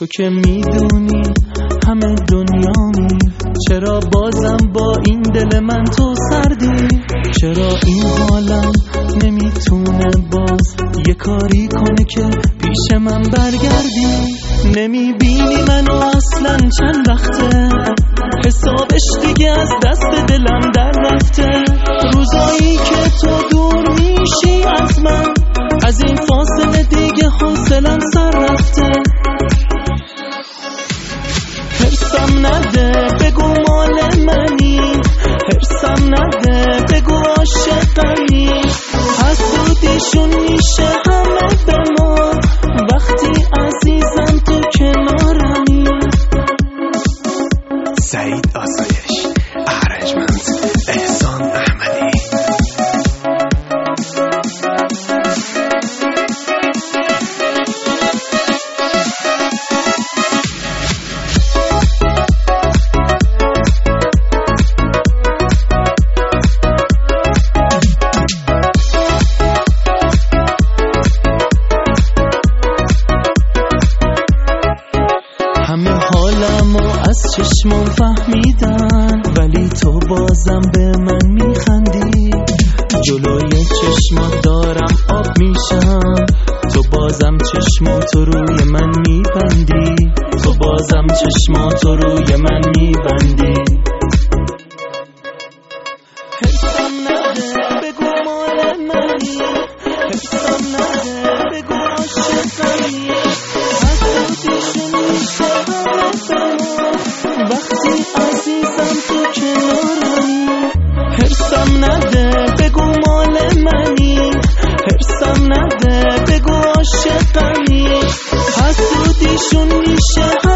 تو که میدونی همه دنیامی، چرا بازم با این دل من تو سردی؟ چرا این حالم نمیتونه باز یه کاری کنه که پیش من برگردی؟ نمیبینی منو اصلا چند وقته، حسابش دیگه از دست دلم در رفته. روزایی که تو دور میشی از من، از این فاصله دیگه حوصله‌ام سر رفته. حرصم نده بگو مال منی، حرصم نده بگو عاشقمی. حسودیشون میشه همه به ما وقتی عزیزم تو کنارمی. سعید آسایش، ارنجمنت احسان احمدی. همه حالمو از چشمم فهمیدن، ولی تو بازم به من میخندی. جلوی چشمات دارم آب میشم، تو بازم چشماتو روی من میبندی. تو بازم چشماتو روی من میبندی. حرصم نده بگو مال منی، حرصم نده بگو عاشقمی. حسودیشون میشه وقتی عزیزم تو کنارمی. حرصم نده بگو مال منی، حرصم نده بگو عاشقمی. حسودیشون میشه